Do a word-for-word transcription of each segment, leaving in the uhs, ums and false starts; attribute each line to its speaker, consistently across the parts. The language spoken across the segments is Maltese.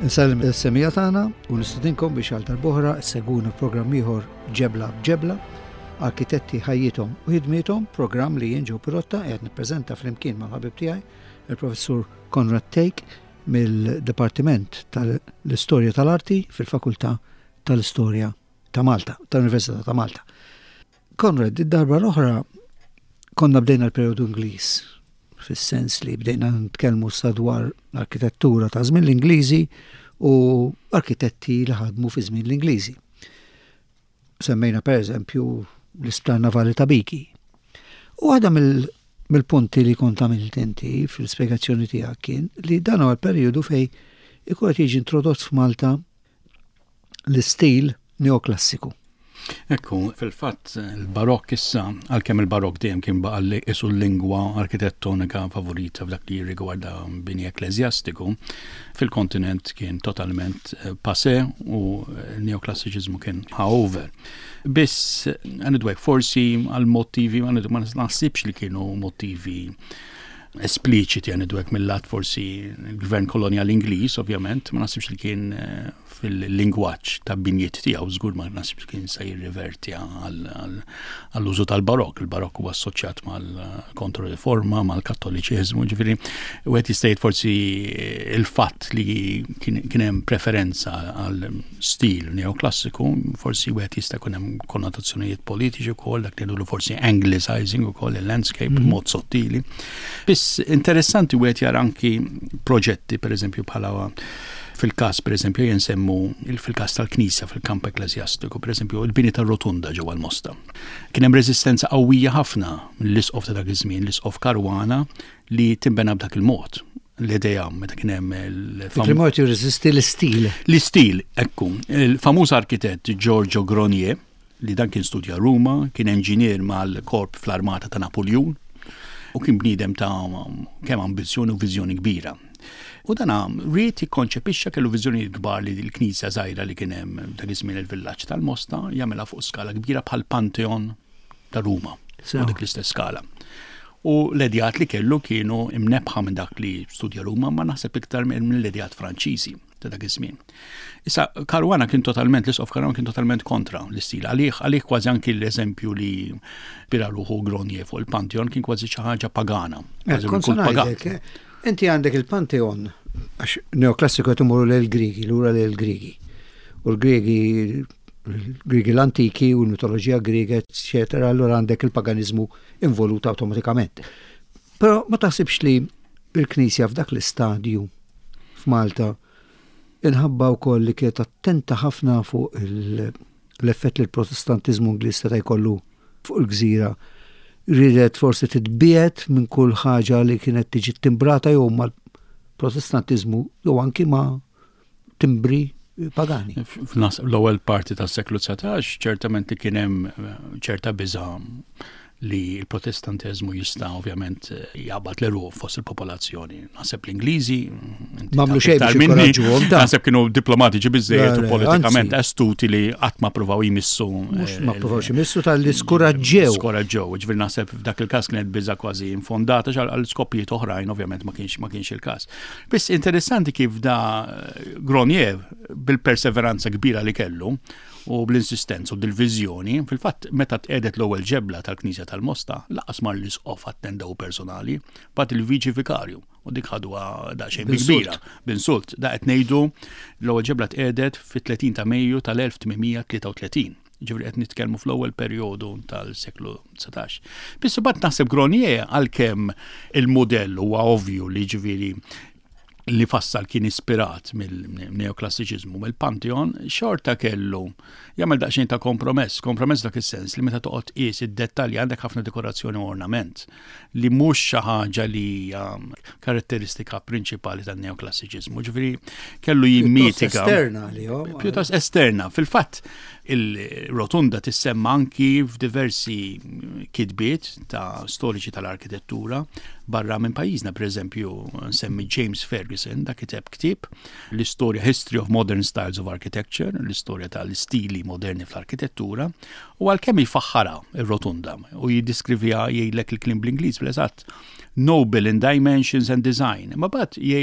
Speaker 1: Nsallim is-semija tagħna u nistudinkom biex għal darb'oħra seguna programm ieħor Ġebla b'Ġebla, arkitetti ħajjithom u ħidmithom, programm li jien ġew Pirotta qed nippreżenta flimkien mal-ħabib tiegħi, il-professur Konrad Tejk mill-Dipartiment tal-Istorja tal-Arti fil-Fakultà tal-Istorja ta' Malta, tal-Università ta' Malta. Konrad, id-darba l-oħra konna bdejna l-perjodu Ingliż, fis-sens li bdejna nitkellmu sa dwar l-arkitettura ta' żmien l-Ingliżi u arkitetti li ħadmu fi żmien l-Ingliżi. Semmejna pereżempju l-Isptar Navali ta' Biki. U għadha mill-punti li kont għamilt inti fil-spjegazzjoni tiegħek kien li dan huwa l-perjodu fejn ikun qed jiġi introdott f'Malta l-istil neoklassiku.
Speaker 2: Ekku, fil-fatt il-barokk issa, għalkemm il-barokk dejjem kien baqa' li isu l-lingwa arkitettonika favorita f'dak li rigwarda bini ekleżjastiku, fil-kontinent kien totalment passé u l-neoklassiċiżmu kien over. Biss għanidwek forsi għal motivi, ma naħsibx li kienu motivi espliċiti għanidwek mill-lat forsi il-gvern kolonial Ingliż, ovvjament, ma nasibx li kien fil-lingwaġġ ta' binjiet tiegħu żgur ma nasibx li kien se jirriverti għall-użu tal-barokk. Il-barokk huwa assoċjat mal-Kontrariforma, mal-Kattoliċiżmu, ġifieri u qed jista' forsi il-fatt li kien hemm preferenza għal stil neoklassiku, forsi wieħed jista' jkun hemm konnotazzjonijiet politiċi wkoll, dak li ngħidu forsi anglicizing ukoll il-landscape b'mod sottili. Biss interessanti wieħed jara anki proġetti pereżempju bħala fil-każ pereżempju jinsemmu fil-każ tal-Knisja fil-kamp ekleżjastiku, pereżempju il-bini tar-rotunda ġewwa l-Mosta. Kien hemm reżistenza qawwija ħafna mill-isqof ta' dak iż-żmien, l-isqof Karwana li tinbena b'dak il-mod. L-idea meta kien hemm
Speaker 1: il-mod jirreżisti l-istil.
Speaker 2: L-istil, ekku. Il-famuż arkitett Giorgio Gronier li dan kien studja Ruma, kien inġinier mal-korp fl-armata ta' Napoleon u kien bniedem ta' kemm ambizzjoni u viżjoni kbira. U dan rrid jikkonċepixxa kellu viżjoni kbar li l-Knisja żgħira li kien hemm dak iż-żmien il-villaġġ tal-Mosta jagħmilha fuq skala kbira bħal Pantheon ta' Ruma, u dik l-istess skala. U l-edjat li kellu kienu imnebħa minn dak li studja Ruma ma naħseb iktar minn l-edjat Franċiżi ta' dak iż-żmien. Issa Karwana kien totalment l-isqof Karwana kien totalment kontra l-istil. Għalih għalih kważi anki l-eżempju li bira ruħu Gronier fuq il-Pantheon kien kważi xi ħaġa pagana.
Speaker 1: Inti għandek il-Pantheon, għax neoklassiku qed imorru lill-Griegi, lura lill-Griegi. U l-Griegi, l-Griegi l-antiki u l-mitoloġija Griega, eċetera, allura għandek il-paganizmu involut awtomatikament. Però ma taħsibx li l-Knisja f'dak l-istadju f'Malta inħabba wkoll li kienet attenta ħafna fuq l-effett li l-Protestantizmu Ingliż seta' jkollu fuq il-Gżira. Ridet forsi titbiet minn kull ħaġa li kienet tiġi timbrata jew mal-Protestantizmu jew anki ma' timbri pagani.
Speaker 2: L-ewwel parti tas-seklu tsatax ċertament li kien hemm ċerta biża' li l-Protestantizmu jista' ovvjament jaqbad l-eru fost il-popolazzjoni. Naħseb l-Ingliżi
Speaker 1: m'għamlu xejn biex jikkoraġġuhom.
Speaker 2: Naħseb kienu diplomatiċi biżżejjed u politikament astuti li qatt ma ppruvaw jmissu.
Speaker 1: Mhux ma ppruvaw jmissu tal-li skoraġġew.
Speaker 2: Skoraġġew, ġifieri naħseb f'dak il-każ kienet biża' kważi infondata għal skopijiet oħrajn ovvjament ma kienx ma kienx il-każ. Biss interessanti kif da Gronier bil-perseveranza kbira li kellu u bl-insistenza u bil-viżjoni, fil-fatt meta tqedet l-ewwel ġebla tal-Knisja tal-Mosta, laqas mar l-isqof attendew personali, bat il-viċi vikarju u dik ħadwa daqsxejn kbira b'insult. Da qed ngħidu l-ewwel ġebla tqedet fit-tletin ta' Mejju tal-elf tminmija tlieta u tletin. Ġifieri qed nitkellmu fl-ewwel perjodu tal-seklu tsatax. Biss imbagħad naħseb Gronier għalkemm il-mudell huwa ovvju li ġifieri li fassal kien ispirat mill-neoklassiċiżmu, mill-Pantheon, xorta kellu jagħmel daqsxejn ta' kompromess, kompromess dak is-sens li meta toqgħod qis id-dettalji għandek ħafna dekorazzjoni u ornament li mhux xi ħaġa li hija karatteristika prinċipali tan-neoklassiċiżmu. Ġifieri kellu jimmitika
Speaker 1: esterna li
Speaker 2: pjuttost esterna. Fil-fatt il-rotunda tissemma anki f'diversi kitbiet ta' storiċi tal-arkitettura barra minn pajjiżna, pereżempju nsemmi James Ferguson, dak kiteb ktieb l-istorja History of Modern Styles of Architecture, l-istorja tal-istili moderni fl-arkitettura, u għalkemm jifaħħara ir-rotunda u jiddiskrivija jgħidlek il-klim bl-Ingliż bl-eżatt noble in dimensions and design, ma bad jgħid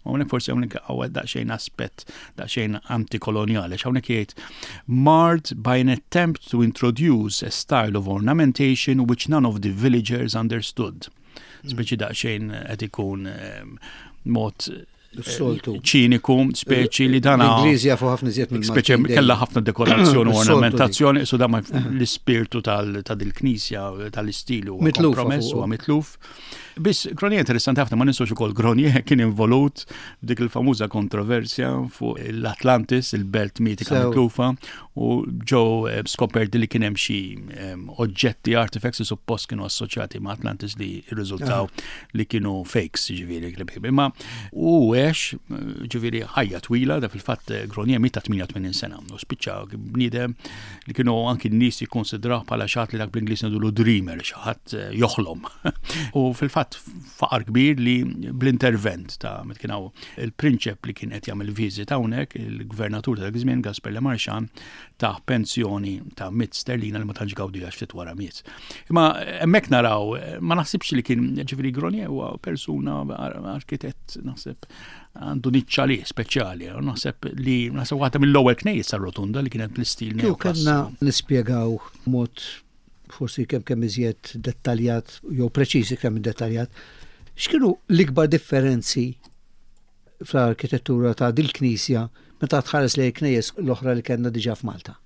Speaker 2: Hawnhekk forsi hawnhekk hawn daqsxejn aspett daqsxejn antikolonjali, hawnhekk jgħid marred by an attempt to introduce a style of ornamentation which none of the villagers understood. Speċi daqsxejn qed ikun mod ċiniku, speċi li dana.
Speaker 1: L-Ingliżi jafu ħafna żied minn
Speaker 2: speċi kellha ħafna dekorazzjoni u ornamentazzjoni, so da l-ispirtu tal-Knisja tal-istilu kompromess u mitluf. Biss Gronier interessanti ħafna ma ninsux ukoll Gronier kien involut dik il-famuża kontroversja fuq l-Atlantis, il-belt mitika mitlufa, u ġew skoperti li kien hemm xi oġġetti artifacts li suppost kienu assoċjati ma' Atlantis li rriżultaw li kienu fakes, ġifieri klieb. Imma u għex ġifieri ħajja twila da fil-fatt Gronier mita tminja tmien sena u spiċċa bniedem li kienu anki n-nies jikkonsidraw bħala xi ħadd li dak bl-Ingliż ngħidulu dreamer, xi ħadd joħlom. U fil-fatt faqar kbir li bl-intervent ta' met kien hawn il-prinċep li kien qed jagħmel viżit hawnhekk, il-gvernatur ta' żmien Gasper Le Marchand ta' pensjoni ta' mit sterlina li ma tantx gawdijax ftit wara miet. Imma hemmhekk naraw ma naħsibx li kien ġifieri Gronier huwa persuna arkitett naħseb għandu niċċa li speċjali, naħseb li naħseb waħda mill-ewwel knejjes tar-rotunda li kienet l-istil neoklassiku.
Speaker 1: Kellna nispjegaw mod forsi kemm kemm iżjed dettaljat jew preċiżi kemm dettaljat. X'kienu l-ikbar differenzi fl-arkitettura ta' dil-Knisja meta tħares lejn knejjes l-oħra li kellna diġà f'Malta?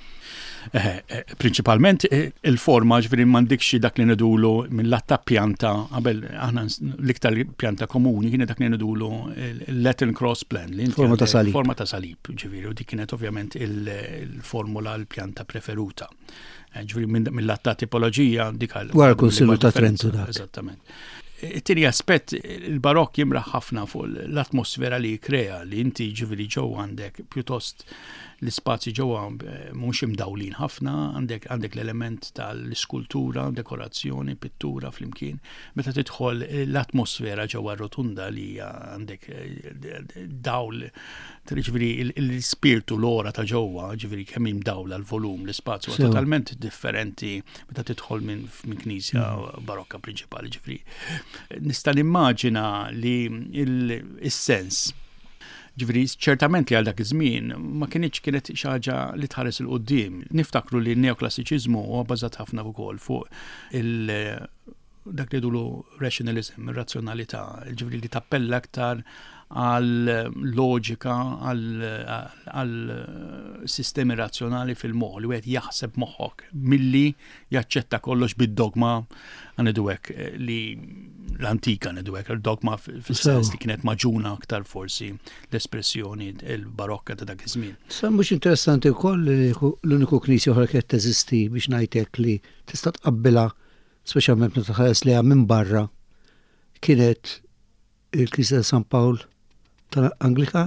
Speaker 2: Prinċipalment il-forma ġifieri m'għandikx dak li ngħidulu mill-lat ta' pjanta qabel aħna l-iktar pjanta komuni kienet dak li ngħidulu il-Latin cross plan li
Speaker 1: forma ta' salib.
Speaker 2: Forma ta' salib, ġifieri u dik kienet ovvjament il-formula l-pjanta preferuta. Ġifieri mill-lat ta' tipoloġija dik
Speaker 1: wara Kunsillu ta' Trento dak.
Speaker 2: Eżattament. It-tieni aspett il-barokk jimraħ ħafna fuq l-atmosfera li jkrea li inti ġifieri ġew għandek pjuttost l-ispazji ġewwa mhux imdawlin ħafna, għandek għandek l-element tal-iskultura, dekorazzjoni, pittura flimkien. Meta tidħol l-atmosfera ġewwa rotunda li għandek dawl, ġifieri l-ispirtu l-ora ta' ġewwa, ġifieri kemm imdawla l-volum, l-ispazju huwa totalment differenti meta tidħol minn knisja barokka prinċipali, ġifieri. Nista' nimmaġina li l-sens ġifieri ċertament li għal dak iż-żmien ma kienx kienet xi ħaġa li tħares il qudiem. Niftakru li n-neoklassiċiżmu huwa bbażat ħafna wkoll fuq il dak li jgħidulu rationalism, ir-razzjonalità, ġifieri li tappella aktar għal loġika, għal sistemi razzjonali fil-moħħ li wieħed jaħseb moħħok milli jaċċetta kollox bid-dogma għanidwek li l-antika għanidwek, il-dogma fil-sens li kienet maġuna aktar forsi l-espressjoni il-barokka ta' dak iż-żmien.
Speaker 1: Sa mhux interessanti wkoll li l-uniku knisja oħra kienet teżisti biex ngħidlek li tista' tqabbilha speċjalment meta tħares liha minn barra kienet il-Knisja ta' San Pawl tal-Anglikan?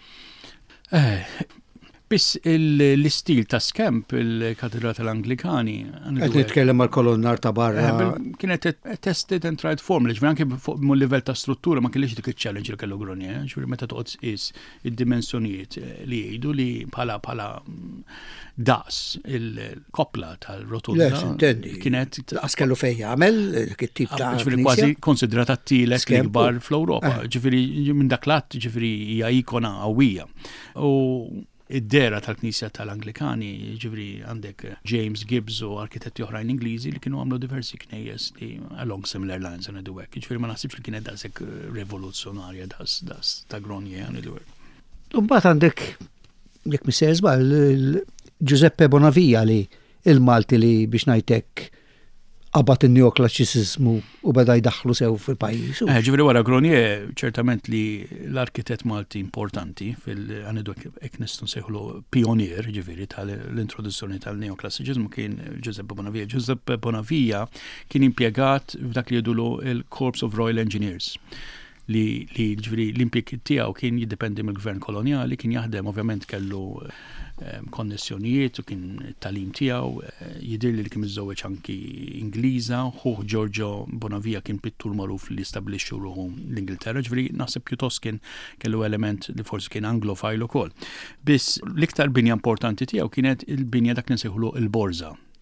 Speaker 2: Eh, biss l-istil ta' Skemp, il-Katedra tal-Anglikani.
Speaker 1: Qed nitkellem għall-kolonnar ta' barra.
Speaker 2: Kienet tested and tried form, li ġifieri anke fuq livell ta' struttura ma kienx dik iċ-challenge li kellu Gronier, ġifieri meta toqgħod tqis id-dimensjonijiet li jgħidu li bħala bħala daqs il-kopla tal-rotunda kienet
Speaker 1: daqs kellu fejn jagħmel kit-tip ta'
Speaker 2: ġifieri kważi konsidrata t-tielet l-ikbar fl-Ewropa. Ġifieri minn dak lat ġifieri hija ikona qawwija. U id-dera tal-Knisja tal-Anglikani, ġifieri għandek James Gibbs u arkitetti oħrajn Ingliżi li kienu għamlu diversi knejjes li along similar lines għandu hekk. Ġifieri ma naħsibx li kienet daqshekk rivoluzzjonarja daqs daqs ta' Gronier għandu hekk.
Speaker 1: Imbagħad għandek jekk mi se żball Giuseppe Bonavia li il-Malti li biex ngħidlek qabad in-neoklassiċiżmu u beda jdaħħlu sew fil-pajjiż.
Speaker 2: Ġifieri wara Gronier ċertament li l-arkitett Malti importanti fil-għanidu hekk nistgħu nsejħlu pionier ġifieri tal-introduzzjoni tal-neoklassiċiżmu kien Giuseppe Bonavia. Giuseppe Bonavia kien impjegat f'dak li jgħidulu il-Corps of Royal Engineers. li li ġifieri l-impjeg tiegħu kien jiddependi mill-gvern kolonjali, kien jaħdem ovvjament kellu konnessjonijiet u kien it-talim tiegħu jidher li kien miżżewweġ anki Ingliża, ħuh Giorgio Bonavia kien pittur magħruf li stabbilixxu ruħu l-Ingilterra, ġifieri naħseb pjuttost kien kellu element li forsi kien Anglofile ukoll. Biss l-iktar binja importanti tiegħu kienet il-binja dak li nsejħulu il-Borza.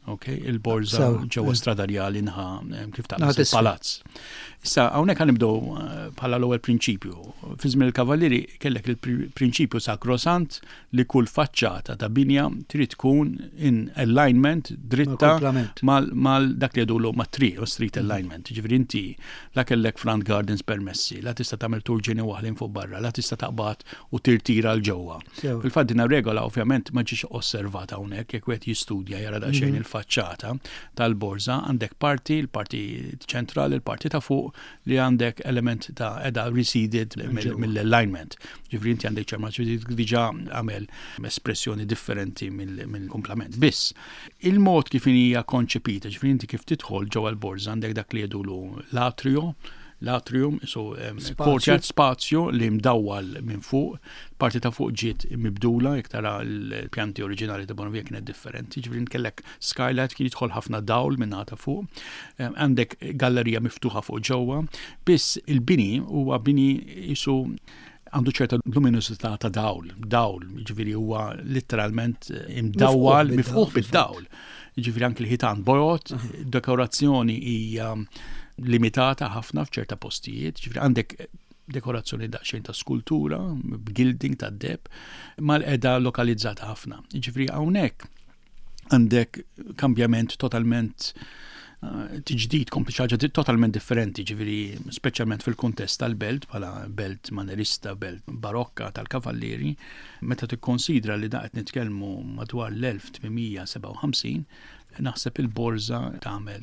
Speaker 2: Okay, il-borza
Speaker 1: So,
Speaker 2: ġewwa
Speaker 1: eh.
Speaker 2: Stradarjali nħa em, kif
Speaker 1: Naħa
Speaker 2: taqbel
Speaker 1: tisfel.
Speaker 2: il-palazz. Issa hawnhekk ħanibdew eh, bħala l-ewwel prinċipju. Fi żmien il-Kavallieri kellek il-prinċipju sakrosant li kull faċċata ta' binja trid tkun in alignment dritta
Speaker 1: komplement.
Speaker 2: mal mal dak li jgħidulu ma' tree u street alignment. Ġifieri inti la kellek front gardens permessi, la tista' tagħmel turġini waħlin fuq barra, la tista' taqbad u tirtira l ġewwa.
Speaker 1: Sew.
Speaker 2: Fil-fatt din regola ovvjament ma ġiex osservata hawnhekk jekk wieħed jistudja jara daqsxejn il-faċċata tal-borza għandek parti, il-parti ċentrali, il-parti ta' fuq li għandek element ta' edha receded mill-alignment. Ġifri inti għandek ċerma diġa għamel espressjoni differenti mill-komplement. Biss, il-mod kif hija konċepita, ġifri inti kif tidħol ġewwa l-borza għandek dak li jedulu l-atrio, l-atrium, so um, courtyard spazju li mdawwal minn fuq, parti ta' fuq ġiet mibdula, jekk tara l-pjanti oriġinali ta' Bonavia kienet differenti, ġifri nkellek skylight kien jidħol ħafna dawl minn ta' fuq, għandek um, gallerija miftuħa fuq ġewwa, biss il-bini huwa bini jisu għandu ċerta luminosità ta' dawl, dawl, ġifiri huwa literalment imdawwal miftuħ bid-dawl. Ġifiri anke l-ħitan bojot, dekorazzjoni hija limitata ħafna f'ċerta postijiet, ġifri għandek dekorazzjoni daqsxejn ta' skultura, gilding ta' deb, mal qiegħda lokalizzata ħafna. Ġifri hawnhekk għandek kambjament totalment uh, tiġdid, kompliċaġa totalment differenti, ġifri speċjalment fil-kuntest tal-belt, bħala belt manerista, belt barokka tal-kavallieri, meta tikkonsidra li daqet nitkellmu madwar l-elf tminmija seba' u ħamsin, naħseb il-borza tagħmel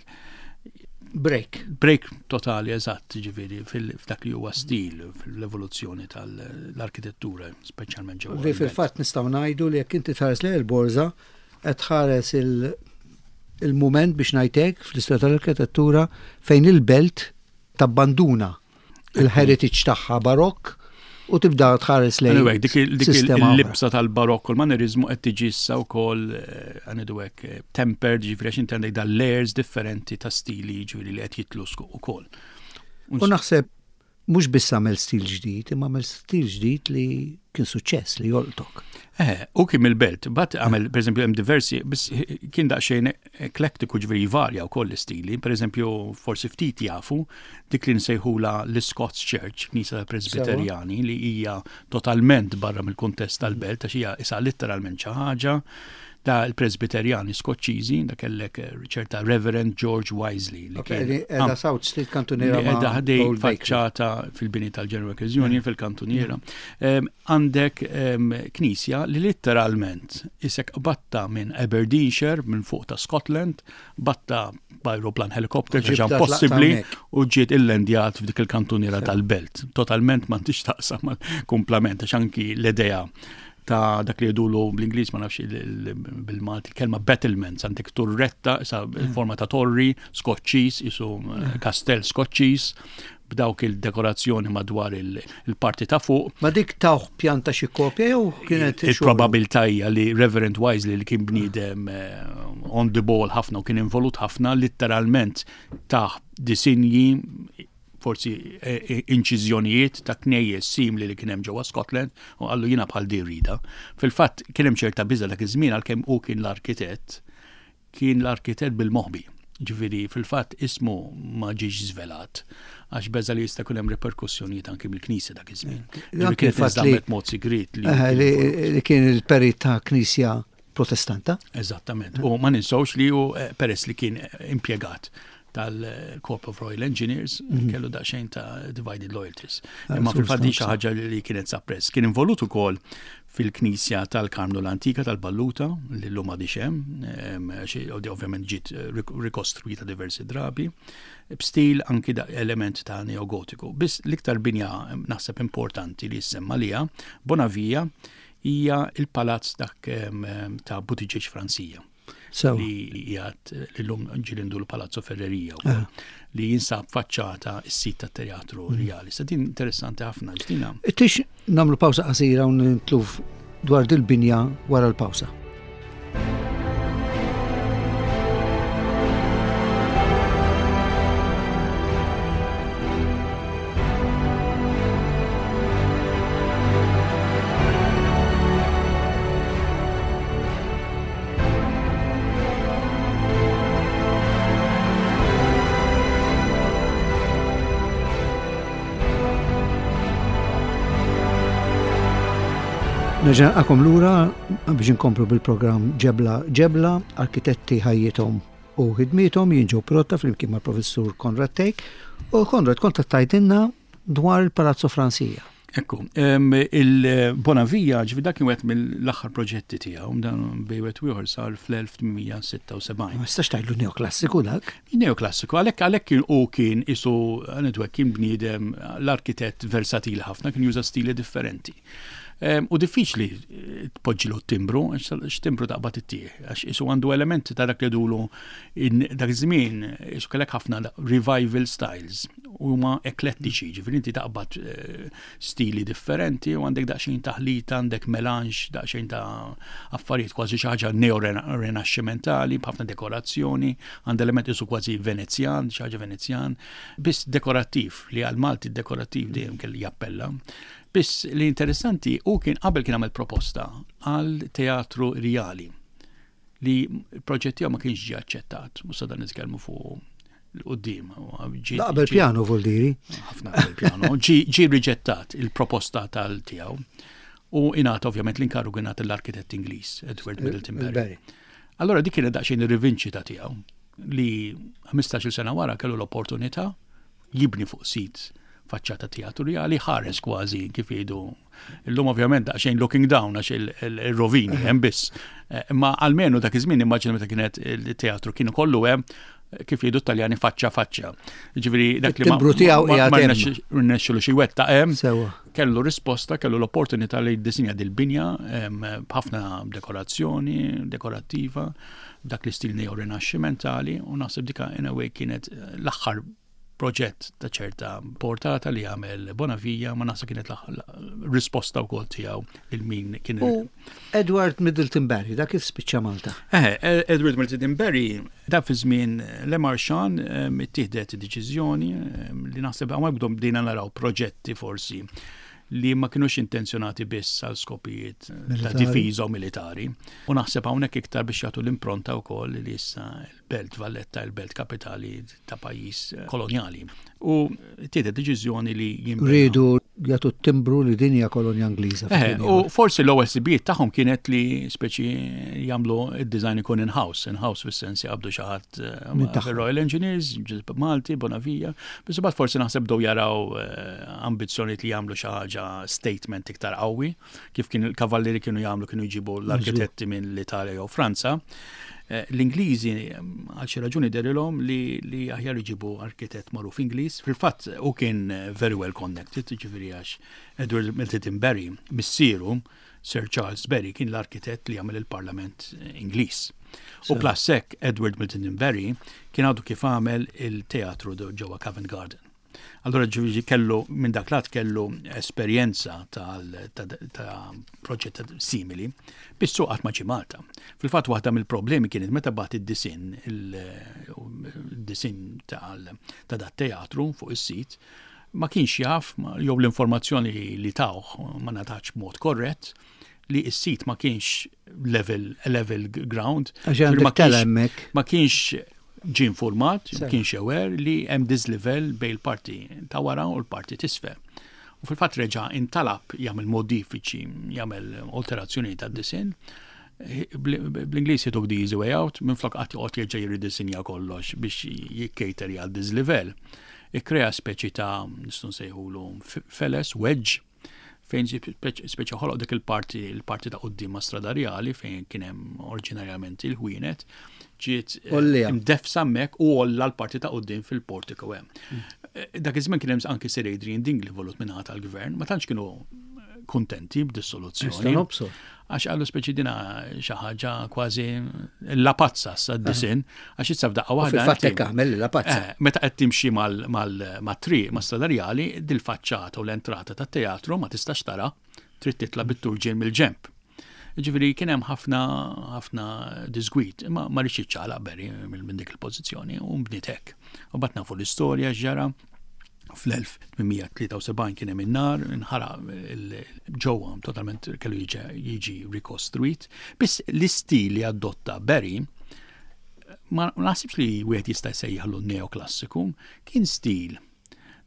Speaker 1: Break.
Speaker 2: Break totali eżatt ġifiri f'dak li huwa stil fil-evoluzzjoni tal-arkitettura, speċjalment ġewwa.
Speaker 1: Li fil-fatt nistgħu ngħidu li jekk inti tħares lejn il-borza qed tħares il-mument biex ngħidlek fl-istorja tal-arkitettura fejn il-belt tabbanduna il-heritage tagħha barokk u tibda tħares lejn
Speaker 2: anyway, dik il-libsa tal-barokk u l-manerizmu qed tiġi issa wkoll għanidu hekk tempered, ġifieri għax inti għandek dal layers differenti ta' stili ġifieri li qed jitlu ukoll.
Speaker 1: U naħseb mhux biss għamel stil ġdid, imma għamel stil ġdid li kien suċċess li joltok.
Speaker 2: Eh, u kien mill-belt, bat għamel, per eżempju, hemm diversi, biss kien daqsxejn eklektiku ġifieri varja wkoll l-istili, per eżempju, forsi ftit jafu dik li nsejħula l-Scots Church, Knisa tal-Presbiterjani, li hija totalment barra mill-kuntest tal-belt, għax hija isa literalment xi ħaġa da il-Presbiterjani Skoċċiżi, da kellek ċerta Reverend George Wisely. Li
Speaker 1: kien edha South Street kantuniera
Speaker 2: ma' edha ħdej faċċata fil-bini tal-General Occasion fil-kantuniera. Għandek knisja li literalment isek batta minn Aberdeenshire, minn fuq ta' Scotland, batta b'ajroplan helikopter ġeġan possibli u ġiet il-lendjat f'dik il-kantuniera tal-belt. Totalment ma tix taqsam mal-komplement, għax anki l-idea ta' dak li jedulu bl-Inglis ma nafx bil-Malti, kelma battlements, għandek turretta, sa' forma ta' torri, skoċċis, isu kastell skoċċis, b'dawk il-dekorazzjoni madwar il-parti ta' fuq.
Speaker 1: Ma dik tawħ pjanta xi kopja jew kienet
Speaker 2: il-probabilità hija li Reverend Wisely li kien bniedem on the ball ħafna u kien involut ħafna literalment taħ disinji forsi inċiżjonijiet ta' knejjes simili li kien hemm ġewwa Scotland u għallu jiena bħal di rida. Fil-fatt kien hemm ċerta biża dak iż-żmien għalkemm hu kien l-arkitett, kien l-arkitett bil-moħbi. Ġifieri fil-fatt ismu ma ġiex żvelat għax beża li jista' jkun hemm reperkussjonijiet anke bil-Knisja dak iż-żmien. Kien iżammet mod sigrit
Speaker 1: li kien il-perit ta' Knisja Protestanta.
Speaker 2: Eżattament. U ma ninsewx li hu peress li kien impjegat tal-Corps of Royal Engineers, kellu daqsxejn ta' divided loyalties. Imma fil-faddi xi ħaġa li kienet sappress. Kien involut ukoll fil-Knisja tal-Karmlu l-Antika tal-Balluta, li l-lum għadix hemm, ovvjament ġiet rikostruita diversi drabi, b'stil anki da element ta' neogotiku. Biss l-iktar binja naħseb importanti li jissemma liha Bonavia hija il-palazz dak ta' Buttigieg Franzija.
Speaker 1: So.
Speaker 2: li jgħat l-lum ġilindu l-Palazzo Ferreria uh. li jinsab faċċata s-sit ta' teatru mm. Reali. Sadin interessanti ħafna ġdina.
Speaker 1: Tix namlu pawsa qasira u nintluf dwar dil-binja wara l-pawsa. Neġa għakom lura biex nkomplu bil-program Ġebla Ġebla, arkitetti ħajjithom u ħidmithom jinġu protta fl-imkien mal professur Konrad Tejk. U Konrad, kontattajtinna dwar il-Palazzo Fransija.
Speaker 2: Ekku, il-Bonavija ġvida kien wet mill-aħħar proġetti tiegħu, dan bejwet wieħor sar fl-elf tminmija sitta u sebgħin.
Speaker 1: Ma stax tgħidlu neoklassiku dak?
Speaker 2: Neoklassiku, għalhekk għalhekk kien u kien isu netwerk kien bniedem l-arkitett versatili ħafna, kien juża stili differenti. Um, u diffiċli tpoġġilu t-timbru, x-timbru taqbad it-tieħ, għax isu għandu elementi ta' dak li dulu in dak żmien isu kellek ħafna revival styles u ma eklettiċi, ġifieri inti taqbad uh, stili differenti u għandek daqsxejn taħlita, għandek melange, daqsxejn ta' affarijiet kważi xi ħaġa neo-renaxximentali, b'ħafna dekorazzjoni, għand element isu kważi venezjan, xi ħaġa venezjan, biss dekorattiv li għal Malti dekorattiv dejjem kelli jappella. Biss li interessanti u kien qabel kien għamel proposta għal teatru Rijali li proġetti ma kienx ġi aċċettat, u sadan nitkellmu fuq l-qudiem.
Speaker 1: Qabel pjano vuol diri?
Speaker 2: Ħafna qabel pjano. Ġi riġettat il-proposta tal-tiegħu u ingħata ovvjament l-inkargu ingħata l-arkitett Ingliż, Edward Middleton Berry. Allora dik kienet daqsxejn ir-rivinċita tiegħu li ħamistax-il sena wara kellu l-opportunità jibni fuq sit faċċata teatru Rijali ħares kważi kif jgħidu. Illum ovvjament daqsxejn looking down għax il-rovini hemm biss. Ma almenu dak iż-żmien immaġina meta kienet il-teatru kienu kollu hemm kif jgħidu Taljani faċċa faċċa. Ġifieri dak li ma rnexxielu xi wettaq hemm kellu risposta, kellu l-opportunità li jiddisinja dil-binja b'ħafna dekorazzjoni, dekorattiva, dak l-istil neo-rinaxximentali u naħseb dika in a way kienet l-aħħar proġett ta' ċerta portata li għamel Bonavija, ma nasa kienet risposta u kol tijaw il-min kien.
Speaker 1: U Edward Middleton Berry, da kif spiċċa Malta?
Speaker 2: Eh, Edward Middleton Berry, da fi żmien Le Marchand ittieħdet deċiżjoni li naħseb għamma bdom bdejna naraw proġetti forsi li ma kienux intenzjonati biss għal skopijiet ta' difiża u militari. U naħseb hawnhekk iktar biex jagħtu l-impronta wkoll li issa l-Belt Valletta, il-Belt kapitali ta' pajjiż kolonjali. U tieda deċiżjoni li
Speaker 1: jridu jagħtu t-timbru li dinja kolonja Ingliża.
Speaker 2: U forsi l-ewwel sibijiet tagħhom kienet li speċi jagħmlu id-design ikun in-house, in-house fis-sens jaqbdu xi ħadd Royal Engineers, Malti, Bonavija, biss imbagħad forsi naħseb dew jaraw ambizzjonijiet li jagħmlu xi ħaġa statement iktar qawwi, kif kien il-kavalleri kienu jagħmlu kienu jġibu l-arkitetti minn l-Italja jew Franza. L-Ingliżi għal xi raġuni derilhom li li aħjar iġibu arkitett magħruf Ingliż. Fil-fatt u kien very well connected, ġifieri għax Edward Middleton Berry missieru Sir Charles Berry kien l-arkitett li għamel il-Parlament Ingliż. U plus hekk Edward Middleton Berry kien għadu kif għamel il-teatru ġewwa Covent Garden. Allora ġifieri kellu minn dak lat kellu esperjenza ta' proġett simili bis-suq qatt ma ġie Malta. Fil-fatt waħda mill-problemi kienet meta bagħat id-disin il-disin ta' dat teatru fuq is-sit ma kienx jaf jew l-informazzjoni li tawh ma natax b'mod korrett li s-sit ma kienx level level ground. Ma kienx ġin format, kienx aware li hemm dislevel bejn il-parti ta' wara u l-parti tisfel. U fil-fatt reġa' intalab jagħmel modifiċi, jagħmel alterazzjoni tad-disin. Bl-Ingliż he took the easy way out, minflok qatt joqgħod jerġa' jirridisinja kollox biex jikkejteri għal dislevel. Ikkrea speċi ta' nistgħu nsejħulu feles, wedge, fejn speċi ħoloq dik il-parti il-parti ta' quddiem ma' Strada Rijali fejn kien hemm oriġinarjament il-ħwienet ġiet imdefsa hemmhekk u olla l-parti ta' quddiem fil-portico hemm. Dak iż-żmien kien hemm anke Sir Adrian Dingley volut minħata tal-gvern, ma tantx kienu kuntenti b'dis-soluzzjoni. Għax għallu speċi dina xi ħaġa kważi l-lapazza sad-disin, għax itsab daqqa waħda.
Speaker 1: Fil-fatt għamel l-lapazza.
Speaker 2: Meta qed timxi mal-triq ma' Strada Rijali, dil-faċċata u l-entrata tat-teatru ma tistax tara, trid titla' bit-turġien mill-ġemp. Ġifieri kien hemm ħafna ħafna disgwid, imma ma rridx iċċaqlaq Berry minn dik il-pożizzjoni u mbniet hekk. U bad nafu l-istorja x'ġara. Fl-elf tminmija tlieta u sebgħin kien hemm in-nar, inħaraq ġewwa totalment kellu jiġi rikostruit. Biss l-istil li adotta Berry ma naħsibx li wieħed jista' jsejjaħlu neoklassiku, kien stil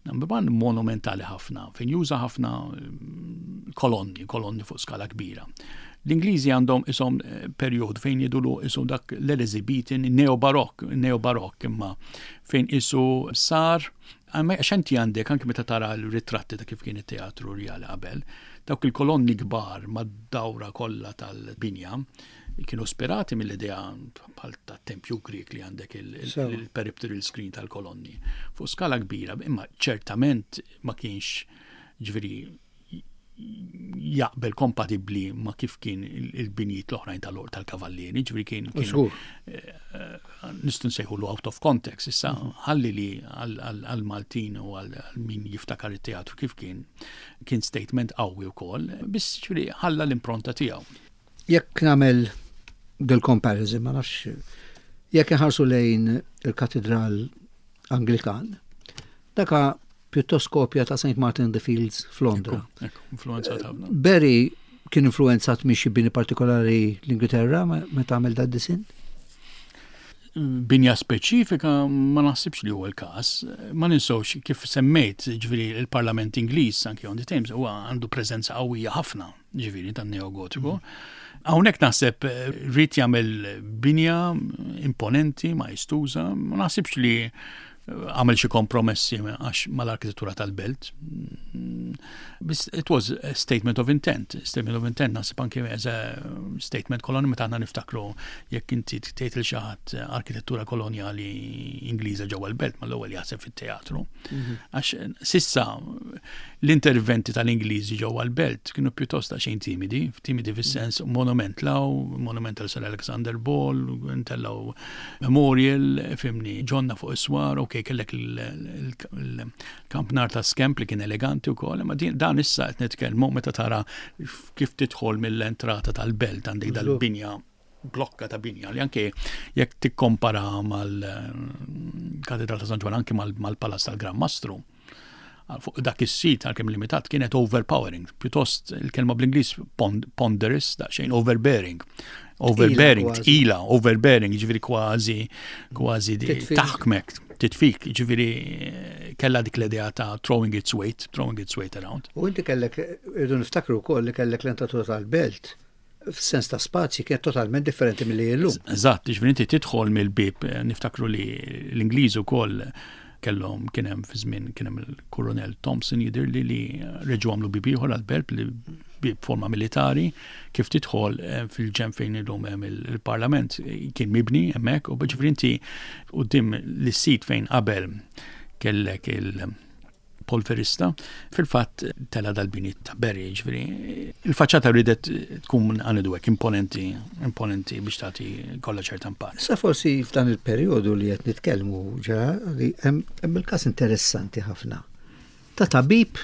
Speaker 2: Bibban monumentali ħafna, fejn juża ħafna kolonni, kolonni fuq skala kbira. L-Ingliżi għandhom isom perjod fejn jidulu isu dak l-Elizabethan, neo-barokk, neo-barokk imma fejn isu sar, għaxanti għandek anke meta tara l-ritratti ta' kif kien it-teatru reali qabel, dawk il-kolonni kbar mad-dawra kollha tal-binja kienu ispirati mill-idea bħal ta' tempju Grik li għandek il-peripteral screen tal-kolonni. Fuq skala kbira, imma ċertament ma kienx ġifieri jaqbel kompatibli ma kif kien il-binjiet l-oħrajn tal-or tal-kavallieri, ġifieri kien nistgħu nsejħulu out of context, issa ħalli li għal-Maltin u għal-min jiftakar it-teatru kif kien kien statement qawwi wkoll, biss ġifieri ħalla l-impronta tiegħu.
Speaker 1: Jekk nagħmel del-comparison, ma nafx, jekk inħarsu lejn il-katedral Anglikan, daka pjuttost kopja ta' Saint Martin the Fields f'Londra.
Speaker 2: Ekku, influenzat ħafna.
Speaker 1: Berry kien influenzat mixi bini partikolari l-Ingilterra meta għamel da' disin?
Speaker 2: Binja speċifika ma naħsibx li huwa l-każ. Ma ninsewx kif semmejt ġifieri il-Parlament Ingliż anke on the Thames huwa għandu preżenza qawwija ħafna ġifieri tan-neogotiku. Hawnhekk naħseb rrid jagħmel binja imponenti ma jistuża, ma naħsibx li għamel xi kompromessi għax mal-arkitettura tal-belt. It was a statement of intent. Statement of intent naħseb anke as a statement koloni meta għandna niftakru jekk inti tgħid il xi ħadd arkitettura kolonjali Ingliża ġewwa l-belt mal-ewwel jaħseb fit-teatru. Għax sissa l-interventi tal-Ingliżi ġewwa l-belt kienu pjuttost ta' xejn timidi, timidi fis-sens monument law, monument tal Sir Alexander Ball, intellaw memorial, fimni ġonna fuq iswar, ok, kellek il-kampnar ta' skemp li kien eleganti wkoll, ma dan issa qed nitkellmu meta tara kif tidħol mill-entrata tal-belt għandek dal-binja blokka ta' binja li anke jekk tikkompara mal-Katedral ta' San Ġwan anke mal-Palas tal-Gran Mastru. Fuq dak is-sit għalkemm limitat kienet overpowering, pjuttost il-kelma bl-Ingliż ponderous, daqsxejn overbearing. Overbearing, ila, overbearing, ġifieri kważi kważi taħkmek, titfik, ġifieri kellha dik l-idea ta' throwing its weight, throwing its weight around.
Speaker 1: U inti kellek irdu niftakru wkoll li kellek l-entratura tal-belt f'sens ta' spazji kien totalment differenti milli llum.
Speaker 2: Eżatt, ġifieri inti tidħol mill-bib, niftakru li l-Ingliż ukoll kellhom kien hemm fi żmien kien hemm il-Colonel Thompson jidhirli li reġgħu għamlu bib ieħor għall-belt li b'forma militari kif tidħol fil-ġem fejn illum hemm il-Parlament kien mibni hemmhekk u ġifieri inti quddiem l-sit fejn qabel kellek il-polverista fil-fatt tela dal-biniet ta' Berry ġifieri il-faċċata ridet tkun għanidwek imponenti imponenti biex tagħti kollha ċerta impatt.
Speaker 1: Sa forsi f'dan il-perjodu li qed nitkellmu ġa li hemm il-każ interessanti ħafna ta' tabib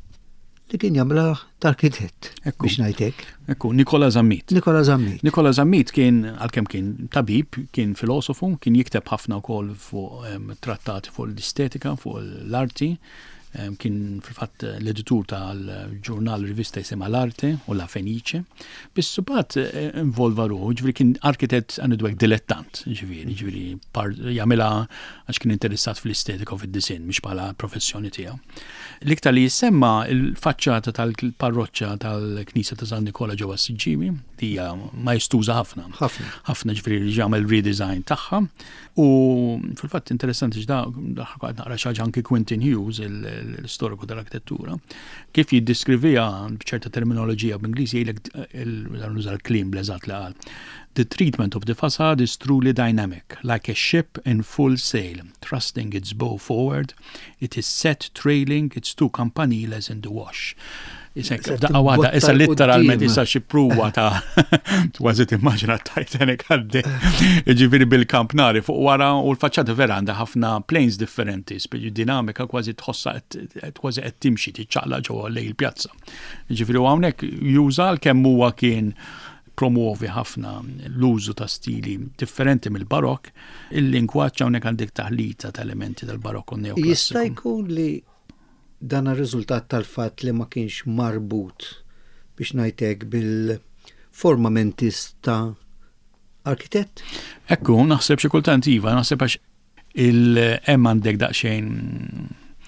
Speaker 1: li kien jagħmilha ta' arkitett biex ngħidlek.
Speaker 2: Ekku, Nikola Zammit.
Speaker 1: Nikola Zammit.
Speaker 2: Nikola Zammit kien għalkemm kien tabib, kien filosofu, kien jikteb ħafna wkoll fuq trattati fuq l-estetika, fuq l-arti. Kien fil-fatt l-editur tal-ġurnal rivista jisema l-Arte u la Fenice. Bis subat involva ruħu, ġifieri kien arkitett għanidwek dilettant, ġifieri, ġifieri jagħmilha għax kien interessat fl-estetika u fid-disin, mhix bħala professjoni tiegħu. L-iktar li jisemma il-faċċata tal-parroċċa tal-Knisja ta' San Nikola ġewwa Siġġiemi, li hija majstuża ħafna.
Speaker 1: Ħafna.
Speaker 2: Ħafna ġifieri jagħmel redesign tagħha. U fil-fatt interessanti x'da qed naqra xi ħaġa anke Quentin Hughes, l-istoriku tal-arkitettura, kif jiddiskrivija b'ċerta terminoloġija b'Ingliż jgħidlek il klim bl-eżatt li qal. The treatment of the facade is truly dynamic, like a ship in full sail, thrusting its bow forward, it is set trailing its two campaniles in the wash. Isek, daqqa wada, issa literalment issa xi pruwa ta' kważi timmaġina Titanic għaddi, ġifieri bil-kamp nari fuq wara u l-faċċata vera għandha ħafna planes differenti, speċi dinamika kważi tħossa kważi qed timxi tiċċaqla ġewwa lejn il-pjazza. Ġifieri hawnhekk juża kemm huwa kien promuovi ħafna l-użu ta' stili differenti mill-barokk, il-lingwaġġ hawnhekk għandek taħlita ta' elementi tal-barokk u neoklassiku.
Speaker 1: Jista' jkun li dan ir-riżultat tal-fatt li ma kienx marbut biex ngħidlek bil-formamentis ta' arkitett?
Speaker 2: Ekku, naħseb xi kultant iva, naħseb għax il-hemm għandek daqsxejn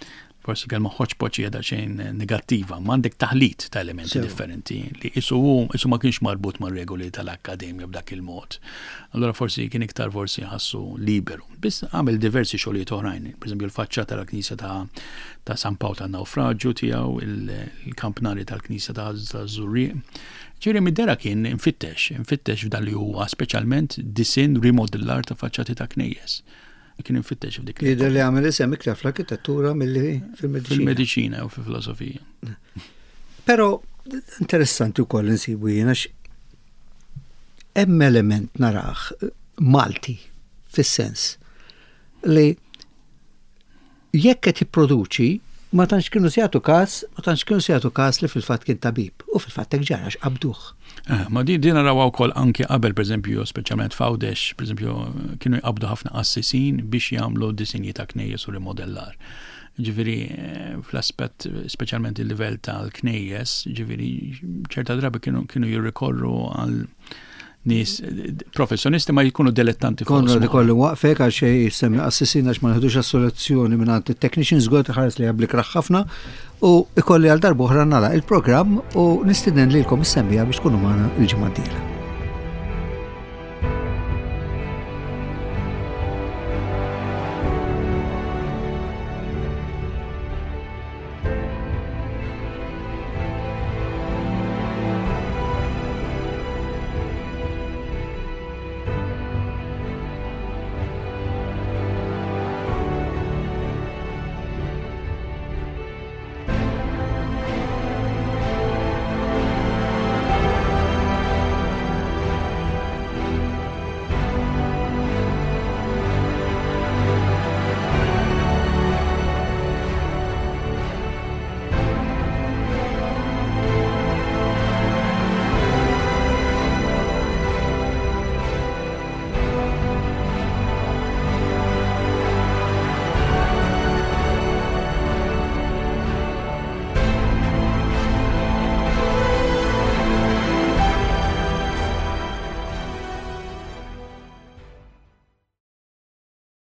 Speaker 2: forsi kelma hodgepodge hija xejn negattiva, m'għandek taħlit ta' elementi differenti li isu isu ma kienx marbut ma' regoli tal-akkademja b'dak il-mod. Allora forsi kien iktar forsi ħassu liberu. Biss għamel diversi xogħlijiet oħrajn, pereżempju l-faċċata tal-Knisja ta' ta' San Pawl tan-Nawfraġġju tiegħu, il-kampanari tal-Knisja ta' Żurrieq. Ġiri mid-dera kien infittex, infittex f'dan li huwa speċjalment disin rimodellar ta' faċċati ta' knejjes. Kien infittex f'dik.
Speaker 1: Jidher li għamel isem iktar fl-arkitettura milli fil-mediċina.
Speaker 2: Fil-mediċina u fil-filosofija.
Speaker 1: Però interessanti wkoll insibu jiena hemm element naraħ Malti fis-sens li jekk qed jipproduċi ma tantx kienu sigħatu każ, ma tantx kienu sigħatu każ li fil-fatt kien tabib u fil-fatt hekk ġara qabduh.
Speaker 2: Eh, ma di din naraw wkoll anke qabel pereżempju speċjalment f'Għawdex, pereżempju kienu jqabdu ħafna qassisin biex jagħmlu disinji ta' knejjes u rimodellar. Ġifieri fl-aspett speċjalment il-livell tal-knejjes, ġifieri ċerta drabi kienu kienu jirrikorru għal nis professjonisti ma jkunu dilettanti fuq.
Speaker 1: Konrad ikollu waqfek għal xej jissemmi assessina għax ma nħedux assoluzzjoni minn għand il-technicians għod ħares li għablik raħħafna u ikolli għal darbu ħra nara il-program u nistiden li l-kom jissemmija biex tkunu maħna il-ġimgħa d-dieħla.